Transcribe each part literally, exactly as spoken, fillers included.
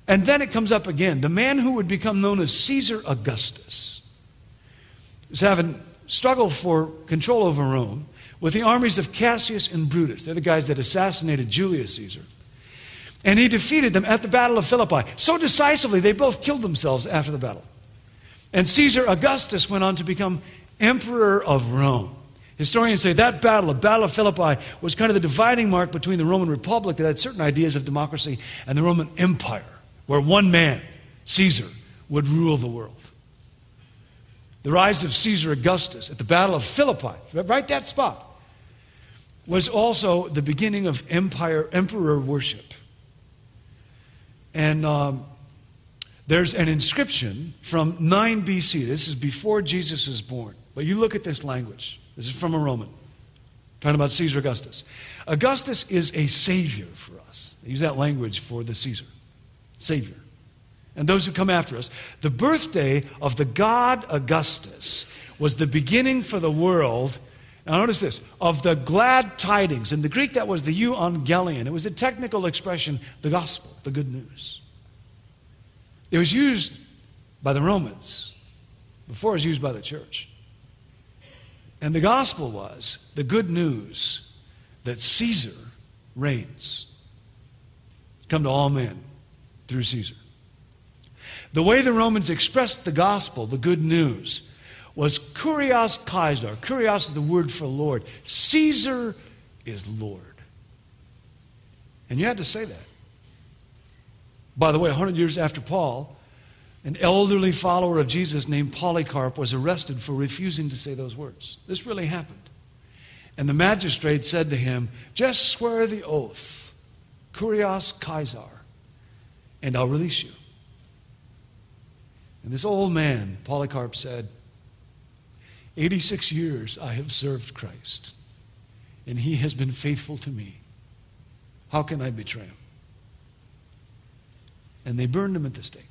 And then it comes up again. The man who would become known as Caesar Augustus is having struggled for control over Rome with the armies of Cassius and Brutus. They're the guys that assassinated Julius Caesar. And he defeated them at the Battle of Philippi. So decisively, they both killed themselves after the battle. And Caesar Augustus went on to become emperor of Rome. Historians say that battle, the Battle of Philippi, was kind of the dividing mark between the Roman Republic that had certain ideas of democracy and the Roman Empire, where one man, Caesar, would rule the world. The rise of Caesar Augustus at the Battle of Philippi, right that spot, was also the beginning of empire, emperor worship. And um, there's an inscription from nine B C. This is before Jesus is born. But you look at this language. This is from a Roman, talking about Caesar Augustus. Augustus is a savior for us. They use that language for the Caesar, savior. And those who come after us. The birthday of the god Augustus was the beginning for the world, now notice this, of the glad tidings. In the Greek, that was the euangelion. It was a technical expression, the gospel, the good news. It was used by the Romans before it was used by the church. And the gospel was the good news that Caesar reigns. Come to all men through Caesar. The way the Romans expressed the gospel, the good news, was Kurios Kaiser. Kurios is the word for Lord. Caesar is Lord. And you had to say that. By the way, a hundred years after Paul, an elderly follower of Jesus named Polycarp was arrested for refusing to say those words. This really happened. And the magistrate said to him, just swear the oath, Kurios Kaiser, and I'll release you. And this old man, Polycarp, said, eighty-six years I have served Christ, and he has been faithful to me. How can I betray him? And they burned him at the stake.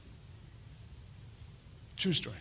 True story.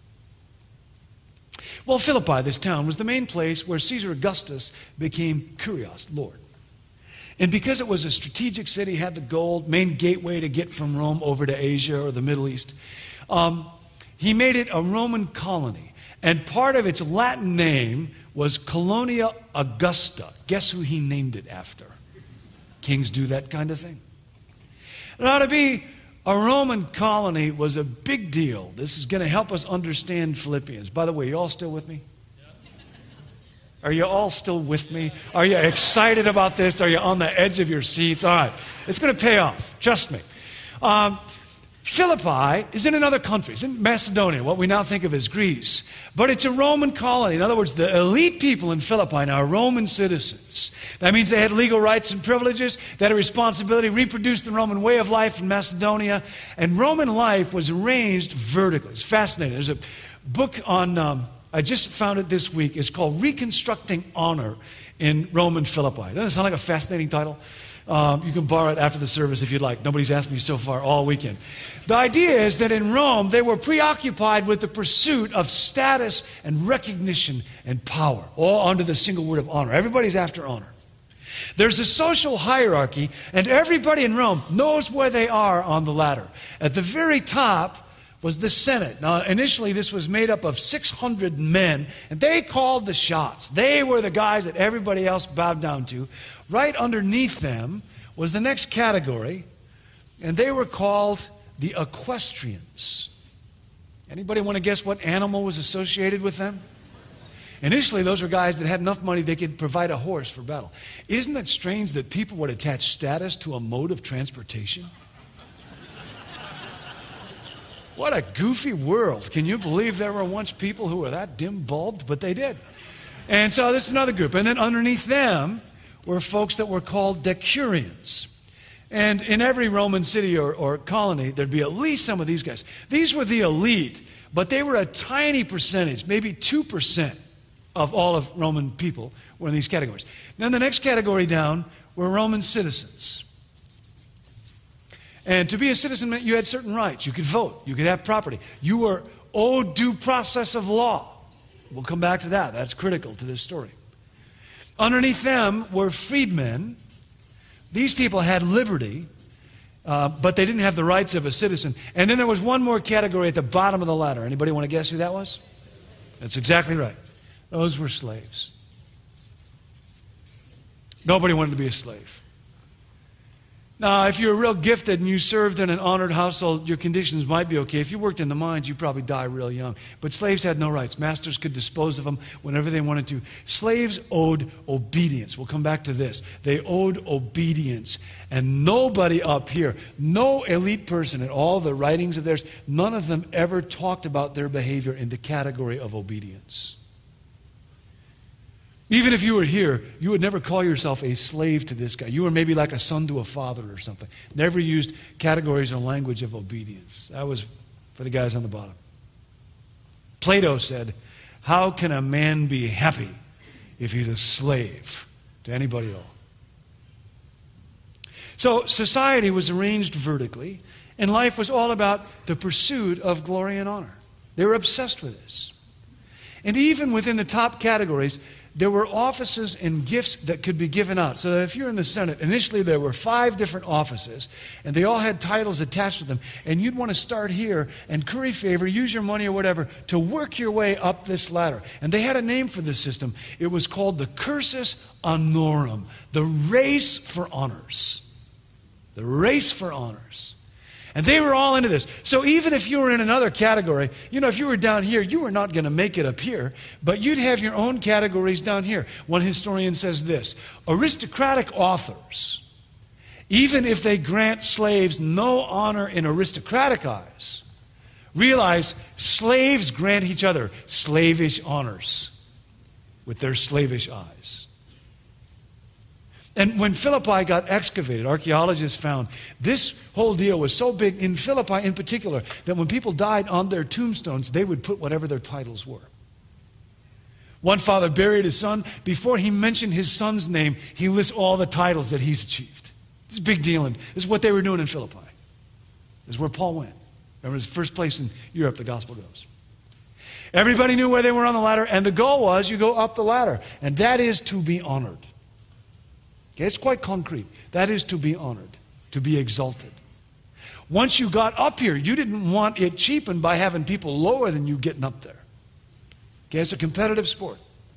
Well, Philippi, this town, was the main place where Caesar Augustus became Kurios, Lord. And because it was a strategic city, had the gold, main gateway to get from Rome over to Asia or the Middle East, um, he made it a Roman colony. And part of its Latin name was Colonia Augusta. Guess who he named it after? Kings do that kind of thing. Now, to be a Roman colony was a big deal. This is going to help us understand Philippians. By the way, you all still with me? Are you all still with me? Are you excited about this? Are you on the edge of your seats? All right. It's going to pay off. Trust me. Um, Philippi is in another country. It's in Macedonia, what we now think of as Greece. But it's a Roman colony. In other words, the elite people in Philippi now are Roman citizens. That means they had legal rights and privileges. They had a responsibility to reproduce the Roman way of life in Macedonia. And Roman life was arranged vertically. It's fascinating. There's a book on, um, I just found it this week. It's called Reconstructing Honor in Roman Philippi. Doesn't it sound like a fascinating title? Um, you can borrow it after the service if you'd like. Nobody's asked me so far all weekend. The idea is that in Rome, they were preoccupied with the pursuit of status and recognition and power, all under the single word of honor. Everybody's after honor. There's a social hierarchy, and everybody in Rome knows where they are on the ladder. At the very top was the Senate. Now, initially, this was made up of six hundred men, and they called the shots. They were the guys that everybody else bowed down to. Right underneath them was the next category, and they were called the equestrians. Anybody want to guess what animal was associated with them? Initially, those were guys that had enough money they could provide a horse for battle. Isn't it strange that people would attach status to a mode of transportation? What a goofy world. Can you believe there were once people who were that dim-bulbed? But they did. And so this is another group. And then underneath them were folks that were called decurions. And in every Roman city or, or colony, there'd be at least some of these guys. These were the elite, but they were a tiny percentage, maybe two percent of all of Roman people were in these categories. Then the next category down were Roman citizens. And to be a citizen meant you had certain rights. You could vote. You could have property. You were owed due process of law. We'll come back to that. That's critical to this story. Underneath them were freedmen. These people had liberty, Uh, but they didn't have the rights of a citizen. And then there was one more category at the bottom of the ladder. Anybody want to guess who that was? That's exactly right. Those were slaves. Nobody wanted to be a slave. Now, if you're real gifted and you served in an honored household, your conditions might be okay. If you worked in the mines, you'd probably die real young. But slaves had no rights. Masters could dispose of them whenever they wanted to. Slaves owed obedience. We'll come back to this. They owed obedience. And nobody up here, no elite person in all the writings of theirs, none of them ever talked about their behavior in the category of obedience. Even if you were here, you would never call yourself a slave to this guy. You were maybe like a son to a father or something. Never used categories or language of obedience. That was for the guys on the bottom. Plato said, how can a man be happy if he's a slave to anybody else? So society was arranged vertically, and life was all about the pursuit of glory and honor. They were obsessed with this. And even within the top categories, there were offices and gifts that could be given out. So if you're in the Senate, initially there were five different offices, and they all had titles attached to them. And you'd want to start here and curry favor, use your money or whatever, to work your way up this ladder. And they had a name for this system. It was called the cursus honorum, the race for honors. The race for honors. And they were all into this. So even if you were in another category, you know, if you were down here, you were not going to make it up here, but you'd have your own categories down here. One historian says this: aristocratic authors, even if they grant slaves no honor in aristocratic eyes, realize slaves grant each other slavish honors with their slavish eyes. And when Philippi got excavated, archaeologists found this whole deal was so big, in Philippi in particular, that when people died on their tombstones, they would put whatever their titles were. One father buried his son. Before he mentioned his son's name, he lists all the titles that he's achieved. It's a big deal, and this is what they were doing in Philippi. This is where Paul went. Remember, it's the first place in Europe the gospel goes. Everybody knew where they were on the ladder, and the goal was you go up the ladder, and that is to be honored. Okay, it's quite concrete. That is to be honored, to be exalted. Once you got up here, you didn't want it cheapened by having people lower than you getting up there. Okay, it's a competitive sport.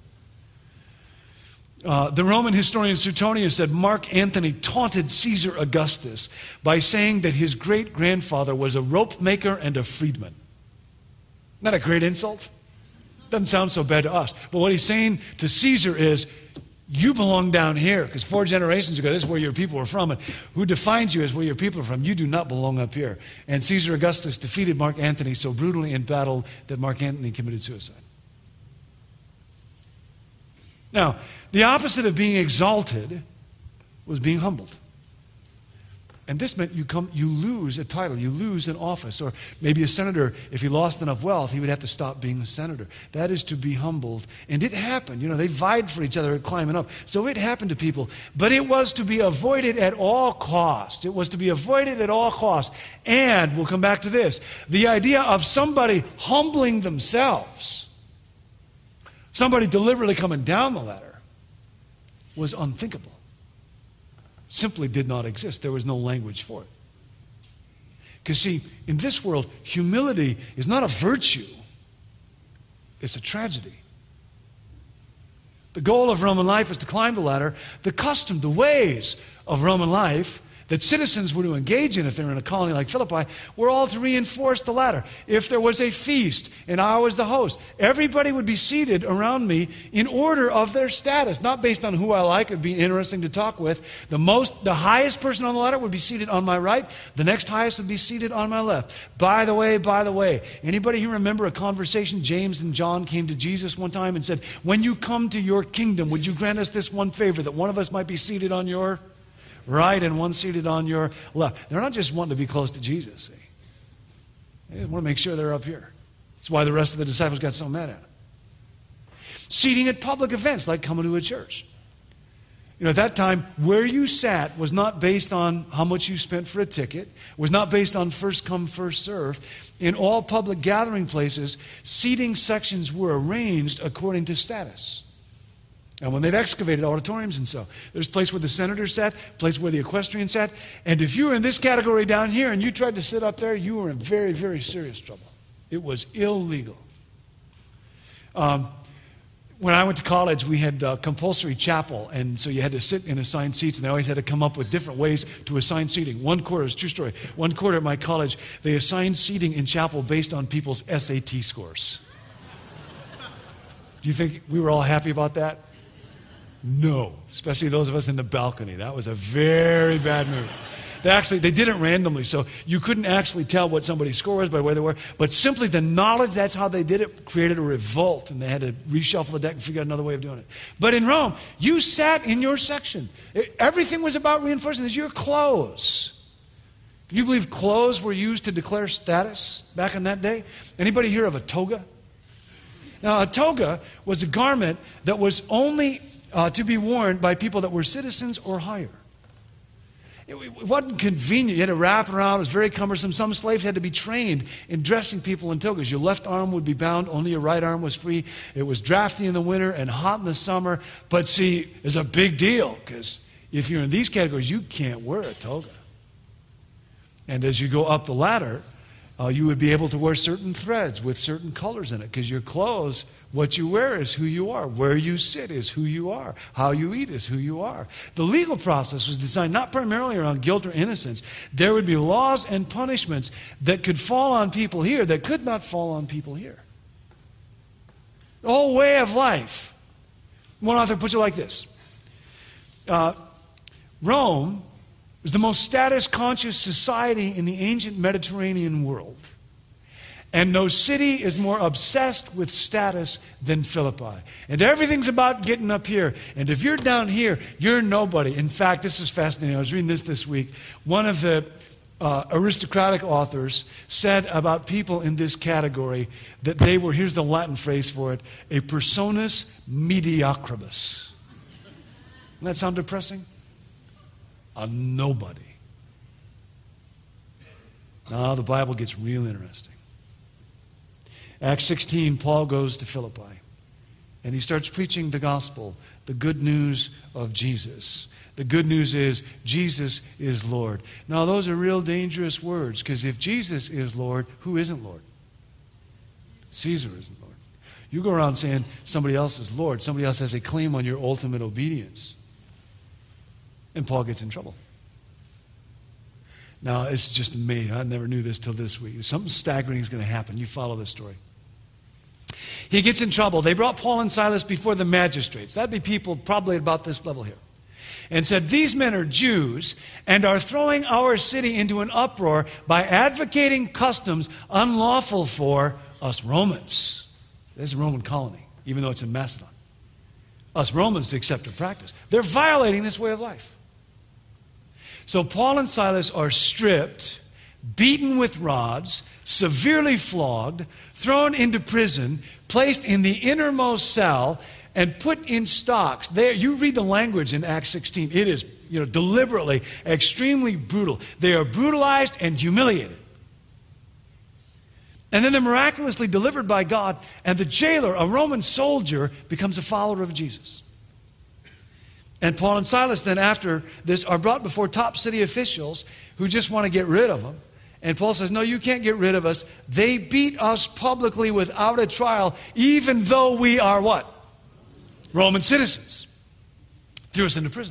Uh, the Roman historian Suetonius said Mark Antony taunted Caesar Augustus by saying that his great-grandfather was a rope maker and a freedman. Isn't that a great insult? Doesn't sound so bad to us. But what he's saying to Caesar is, you belong down here, because four generations ago, this is where your people were from, and who defines you as where your people are from. You do not belong up here. And Caesar Augustus defeated Mark Antony so brutally in battle that Mark Antony committed suicide. Now, the opposite of being exalted was being humbled. And this meant you come, you lose a title, you lose an office. Or maybe a senator, if he lost enough wealth, he would have to stop being a senator. That is to be humbled. And it happened. You know, they vied for each other at climbing up. So it happened to people. But it was to be avoided at all cost. It was to be avoided at all cost. And, we'll come back to this, the idea of somebody humbling themselves, somebody deliberately coming down the ladder, was unthinkable. Simply did not exist. There was no language for it. Because see, in this world, humility is not a virtue. It's a tragedy. The goal of Roman life was to climb the ladder. The custom, the ways of Roman life that citizens were to engage in if they were in a colony like Philippi were all to reinforce the ladder. If there was a feast and I was the host, everybody would be seated around me in order of their status, not based on who I like. It would be interesting to talk with. The most, the highest person on the ladder would be seated on my right. The next highest would be seated on my left. By the way, by the way, anybody here remember a conversation? James and John came to Jesus one time and said, when you come to your kingdom, would you grant us this one favor, that one of us might be seated on your right and one seated on your left? They're not just wanting to be close to Jesus, see. They just want to make sure they're up here. That's why the rest of the disciples got so mad at him. Seating at public events, like coming to a church. You know, at that time, where you sat was not based on how much you spent for a ticket, was not based on first come, first serve. In all public gathering places, seating sections were arranged according to status. And when they've excavated auditoriums and so, there's a place where the senators sat, a place where the equestrian sat. And if you were in this category down here and you tried to sit up there, you were in very, very serious trouble. It was illegal. Um, when I went to college, we had uh, compulsory chapel, and so you had to sit in assigned seats, and they always had to come up with different ways to assign seating. One quarter, it's a true story, one quarter at my college, they assigned seating in chapel based on people's S A T scores. Do you think we were all happy about that? No, especially those of us in the balcony. That was a very bad move. They actually, they did it randomly, so you couldn't actually tell what somebody's score was by where they were. But simply the knowledge that's how they did it created a revolt, and they had to reshuffle the deck and figure out another way of doing it. But in Rome, you sat in your section. It, everything was about reinforcing this. Your clothes. Can you believe clothes were used to declare status back in that day? Anybody hear of a toga? Now, a toga was a garment that was only Uh, to be worn by people that were citizens or higher. It, it wasn't convenient. You had to wrap it around. It was very cumbersome. Some slaves had to be trained in dressing people in togas. Your left arm would be bound. Only your right arm was free. It was drafty in the winter and hot in the summer. But see, it's a big deal because if you're in these categories, you can't wear a toga. And as you go up the ladder, Uh, you would be able to wear certain threads with certain colors in it because your clothes, what you wear is who you are. Where you sit is who you are. How you eat is who you are. The legal process was designed not primarily around guilt or innocence. There would be laws and punishments that could fall on people here that could not fall on people here. The whole way of life. One author puts it like this. Uh, Rome was the most status-conscious society in the ancient Mediterranean world. And no city is more obsessed with status than Philippi. And everything's about getting up here. And if you're down here, you're nobody. In fact, this is fascinating. I was reading this this week. One of the uh, aristocratic authors said about people in this category that they were, here's the Latin phrase for it, a personas mediocribus. Doesn't that sound depressing? A nobody. Now the Bible gets real interesting. Acts sixteen, Paul goes to Philippi. And he starts preaching the gospel, the good news of Jesus. The good news is Jesus is Lord. Now those are real dangerous words, because if Jesus is Lord, who isn't Lord? Caesar isn't Lord. You go around saying somebody else is Lord. Somebody else has a claim on your ultimate obedience. And Paul gets in trouble. Now, it's just amazing. I never knew this till this week. Something staggering is going to happen. You follow this story. He gets in trouble. They brought Paul and Silas before the magistrates. That'd be people probably about this level here. And said, these men are Jews and are throwing our city into an uproar by advocating customs unlawful for us Romans. There's a Roman colony, even though it's in Macedon. Us Romans to accept their practice. They're violating this way of life. So Paul and Silas are stripped, beaten with rods, severely flogged, thrown into prison, placed in the innermost cell, and put in stocks. There, you read the language in Acts sixteen. It is, you know, deliberately, extremely brutal. They are brutalized and humiliated. And then they're miraculously delivered by God, and the jailer, a Roman soldier, becomes a follower of Jesus. And Paul and Silas then after this are brought before top city officials who just want to get rid of them. And Paul says, no, you can't get rid of us. They beat us publicly without a trial, even though we are what? Roman citizens. Threw us into prison.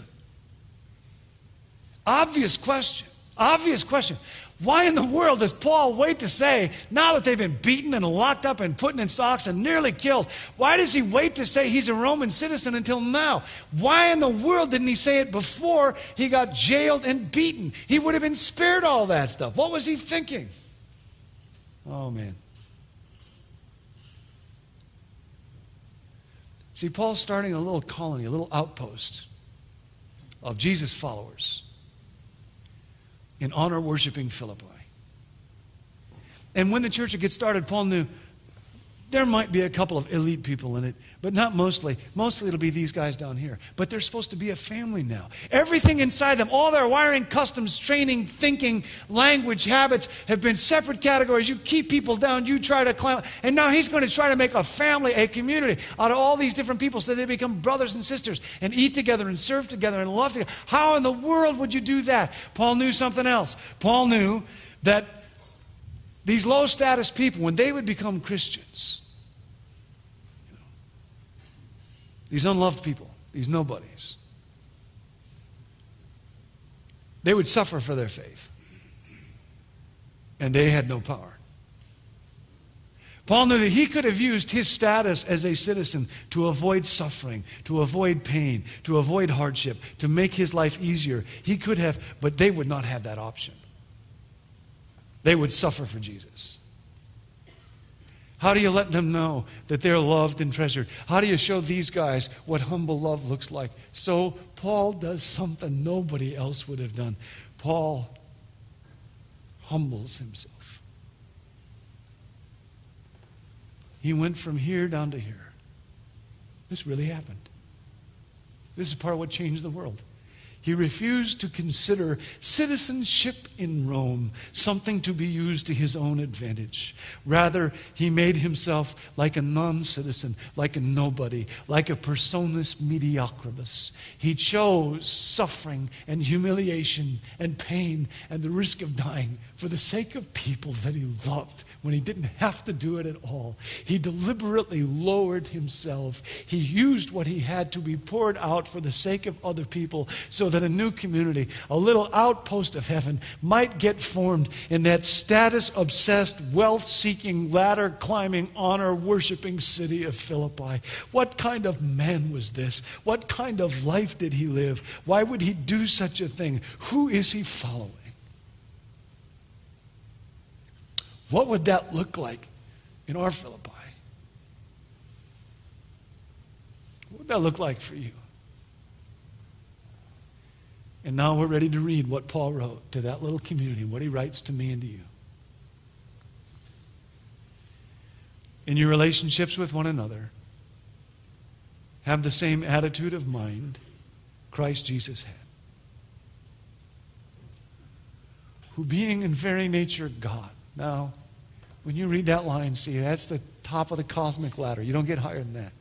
Obvious question. Obvious question. Why in the world does Paul wait to say, now that they've been beaten and locked up and put in stocks and nearly killed, why does he wait to say he's a Roman citizen until now? Why in the world didn't he say it before he got jailed and beaten? He would have been spared all that stuff. What was he thinking? Oh, man. See, Paul's starting a little colony, a little outpost of Jesus followers in honor-worshiping Philippi. And when the church had get started, Paul knew There might be a couple of elite people in it, but not mostly. Mostly it'll be these guys down here. But they're supposed to be a family now. Everything inside them, all their wiring, customs, training, thinking, language, habits have been separate categories. You keep people down, you try to climb. And now he's going to try to make a family, a community out of all these different people so they become brothers and sisters and eat together and serve together and love together. How in the world would you do that? Paul knew something else. Paul knew that these low status people, when they would become Christians, you know, these unloved people, these nobodies, they would suffer for their faith. And they had no power. Paul knew that he could have used his status as a citizen to avoid suffering, to avoid pain, to avoid hardship, to make his life easier. He could have, but they would not have that option. They would suffer for Jesus. How do you let them know that they're loved and treasured? How do you show these guys what humble love looks like? So Paul does something nobody else would have done. Paul humbles himself. He went from here down to here. This really happened. This is part of what changed the world. He refused to consider citizenship in Rome something to be used to his own advantage. Rather, he made himself like a non-citizen, like a nobody, like a personus mediocribus. He chose suffering and humiliation and pain and the risk of dying for the sake of people that he loved when he didn't have to do it at all. He deliberately lowered himself. He used what he had to be poured out for the sake of other people so that a new community, a little outpost of heaven, might get formed in that status-obsessed, wealth-seeking, ladder-climbing, honor-worshiping city of Philippi. What kind of man was this? What kind of life did he live? Why would he do such a thing? Who is he following? What would that look like in our Philippi? What would that look like for you? And now we're ready to read what Paul wrote to that little community, what he writes to me and to you. In your relationships with one another, have the same attitude of mind Christ Jesus had, who being in very nature God. Now, when you read that line, see, that's the top of the cosmic ladder. You don't get higher than that.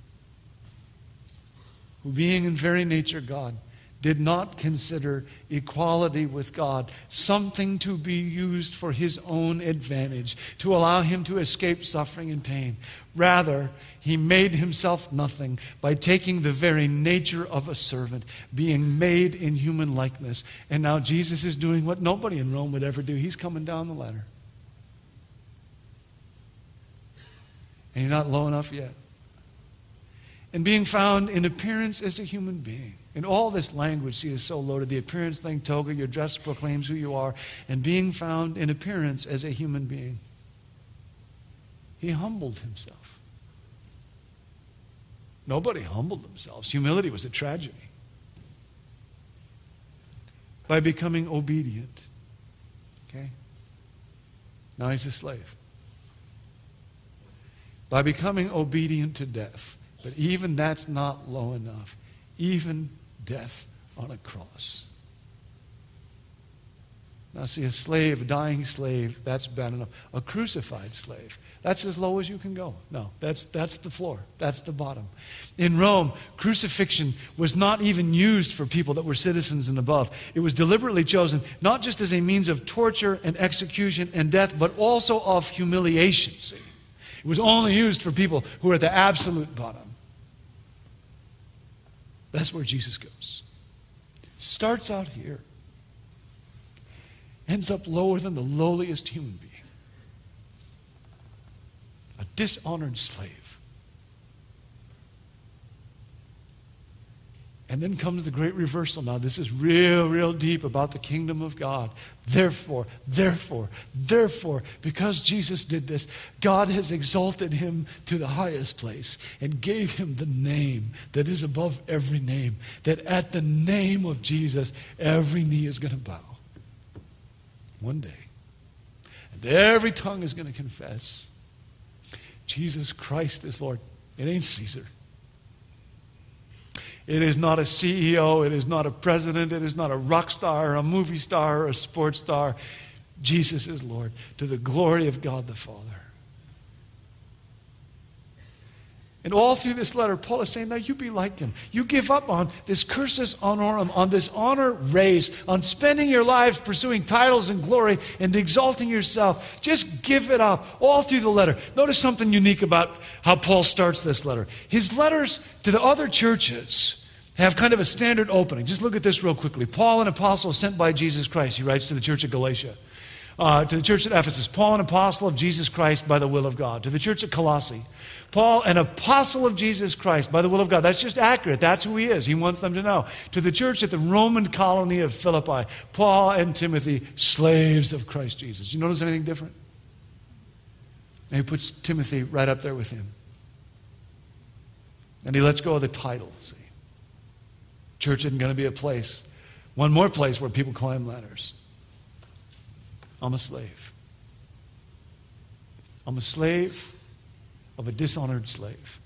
Who being in very nature God, did not consider equality with God something to be used for his own advantage, to allow him to escape suffering and pain. Rather, he made himself nothing by taking the very nature of a servant, being made in human likeness. And now Jesus is doing what nobody in Rome would ever do. He's coming down the ladder. And he's not low enough yet. And being found in appearance as a human being. And all this language, see, is so loaded. The appearance thing, toga, your dress proclaims who you are. And being found in appearance as a human being. He humbled himself. Nobody humbled themselves. Humility was a tragedy. By becoming obedient. Okay? Now he's a slave. By becoming obedient to death. But even that's not low enough. Even death on a cross. Now see, a slave, a dying slave, that's bad enough. A crucified slave, that's as low as you can go. No, that's, that's the floor. That's the bottom. In Rome, crucifixion was not even used for people that were citizens and above. It was deliberately chosen not just as a means of torture and execution and death, but also of humiliation, see. It was only used for people who were at the absolute bottom. That's where Jesus goes. Starts out here. Ends up lower than the lowliest human being. A dishonored slave. And then comes the great reversal. Now this is real, real deep about the kingdom of God. Therefore, therefore, therefore, because Jesus did this, God has exalted him to the highest place and gave him the name that is above every name. That at the name of Jesus, every knee is going to bow. One day. And every tongue is going to confess Jesus Christ is Lord. It ain't Caesar. It is not a C E O. It is not a president. It is not a rock star, or a movie star, or a sports star. Jesus is Lord, to the glory of God the Father. And all through this letter, Paul is saying, now you be like him. You give up on this cursus honorum, on this honor race, on spending your lives pursuing titles and glory and exalting yourself. Just give it up all through the letter. Notice something unique about how Paul starts this letter. His letters to the other churches have kind of a standard opening. Just look at this real quickly. Paul, an apostle sent by Jesus Christ, he writes to the church of Galatia. Uh, to the church at Ephesus, Paul, an apostle of Jesus Christ by the will of God. To the church at Colossae, Paul, an apostle of Jesus Christ by the will of God. That's just accurate. That's who he is. He wants them to know. To the church at the Roman colony of Philippi, Paul and Timothy, slaves of Christ Jesus. You notice anything different? And he puts Timothy right up there with him. And he lets go of the title, see. Church isn't going to be a place, one more place where people climb ladders. I'm a slave. I'm a slave of a dishonored slave.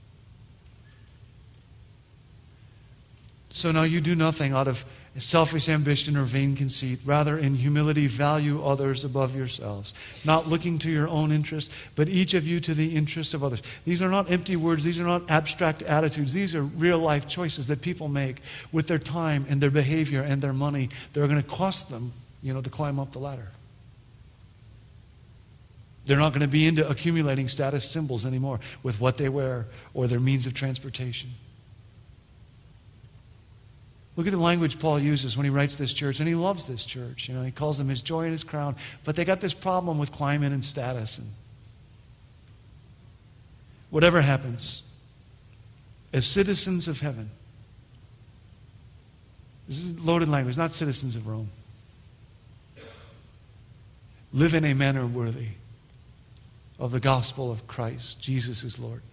So now you do nothing out of selfish ambition or vain conceit. Rather, in humility, value others above yourselves, not looking to your own interest, but each of you to the interest of others. These are not empty words. These are not abstract attitudes. These are real-life choices that people make with their time and their behavior and their money. They're going to cost them, you know, to climb up the ladder. They're not going to be into accumulating status symbols anymore with what they wear or their means of transportation. Look at the language Paul uses when he writes this church, and he loves this church. You know, he calls them his joy and his crown, but they got this problem with climate and status. And whatever happens, as citizens of heaven, this is loaded language, not citizens of Rome, live in a manner worthy of the gospel of Christ. Jesus is Lord.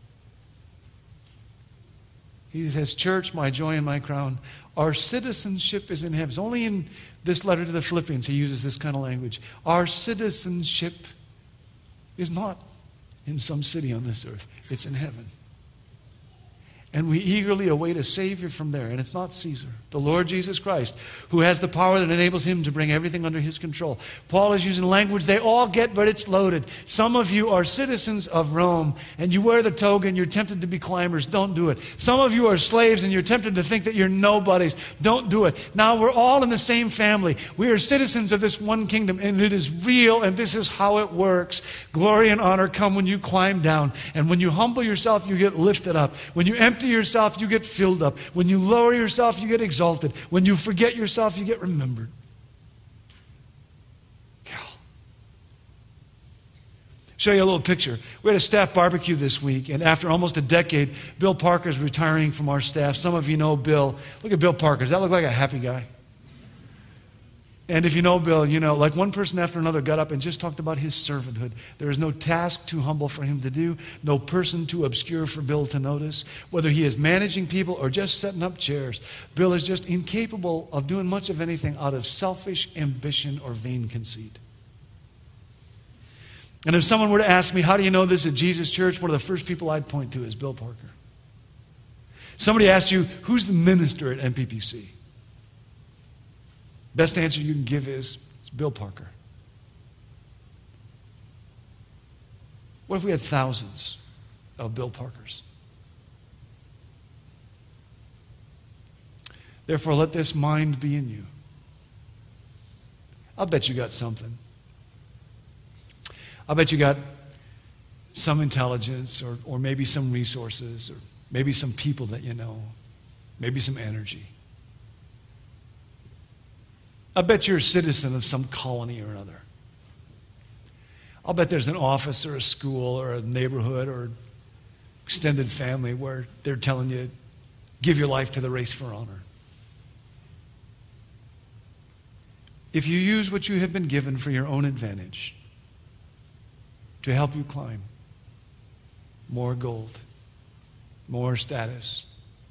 He says, church, my joy and my crown. Our citizenship is in heaven. It's only in this letter to the Philippians he uses this kind of language. Our citizenship is not in some city on this earth. It's in heaven. And we eagerly await a Savior from there. And it's not Caesar, the Lord Jesus Christ, who has the power that enables him to bring everything under his control. Paul is using language they all get, but it's loaded. Some of you are citizens of Rome, and you wear the toga and you're tempted to be climbers. Don't do it. Some of you are slaves and you're tempted to think that you're nobodies. Don't do it. Now we're all in the same family. We are citizens of this one kingdom, and it is real, and this is how it works. Glory and honor come when you climb down. And when you humble yourself, you get lifted up. When you empty yourself, you get filled up. When you lower yourself, you get exalted. When you forget yourself, you get remembered. Yeah. Show you a little picture. We had a staff barbecue this week, and after almost a decade, Bill Parker is retiring from our staff. Some of you know Bill. Look at Bill Parker. Does that look like a happy guy? And if you know Bill, you know, like one person after another got up and just talked about his servanthood. There is no task too humble for him to do, no person too obscure for Bill to notice. Whether he is managing people or just setting up chairs, Bill is just incapable of doing much of anything out of selfish ambition or vain conceit. And if someone were to ask me, how do you know this at Jesus Church? One of the first people I'd point to is Bill Parker. Somebody asked you, who's the minister at M P P C? Best answer you can give is, is Bill Parker. What if we had thousands of Bill Parkers? Therefore, let this mind be in you. I'll bet you got something. I'll bet you got some intelligence or, or maybe some resources or maybe some people that you know, maybe some energy. I bet you're a citizen of some colony or another. I'll bet there's an office or a school or a neighborhood or extended family where they're telling you, give your life to the race for honor. If you use what you have been given for your own advantage to help you climb more gold, more status,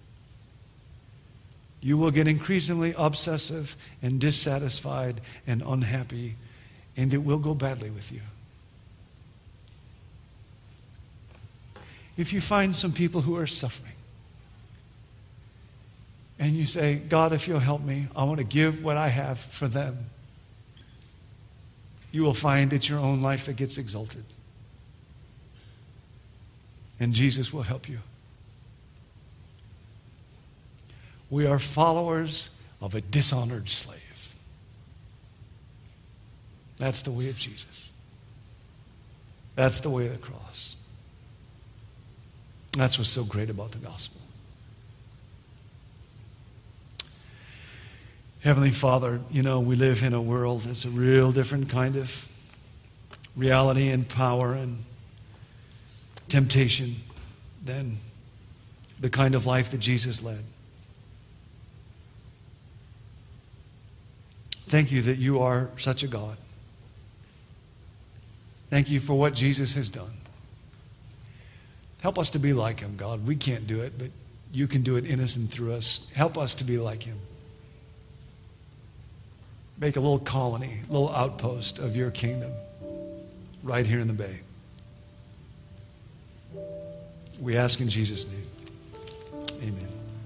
you will get increasingly obsessive and dissatisfied and unhappy, and it will go badly with you. If you find some people who are suffering, and you say, God, if you'll help me, I want to give what I have for them, you will find it's your own life that gets exalted. And Jesus will help you. We are followers of a dishonored slave. That's the way of Jesus. That's the way of the cross. That's what's so great about the gospel. Heavenly Father, you know, we live in a world that's a real different kind of reality and power and temptation than the kind of life that Jesus led. Thank you that you are such a God. Thank you for what Jesus has done. Help us to be like him, God. We can't do it, but you can do it in us and through us. Help us to be like him. Make a little colony, a little outpost of your kingdom right here in the Bay. We ask in Jesus' name. Amen.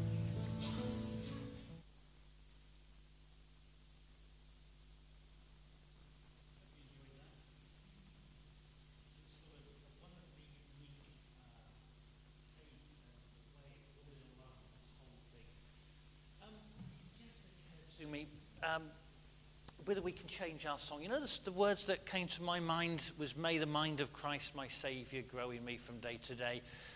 Um, whether we can change our song. You know, the, the words that came to my mind was, may the mind of Christ my Saviour grow in me from day to day.